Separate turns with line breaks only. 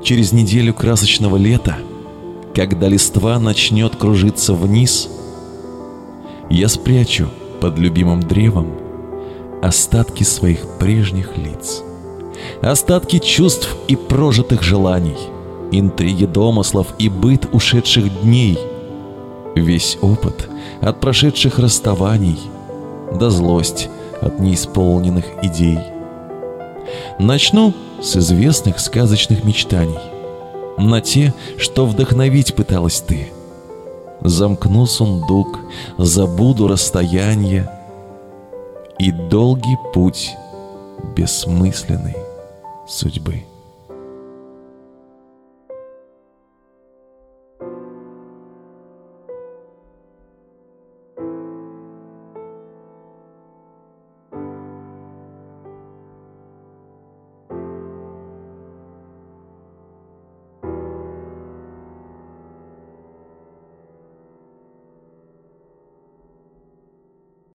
Через неделю красочного лета, когда листва начнет кружиться вниз, я спрячу под любимым древом остатки своих прежних лиц, остатки чувств и прожитых желаний, интриги домыслов и быт ушедших дней, весь опыт от прошедших расставаний, да злость от неисполненных идей. Начну с известных сказочных мечтаний, на те, что вдохновить пыталась ты. Замкну сундук, забуду расстояние и долгий путь бессмысленной судьбы.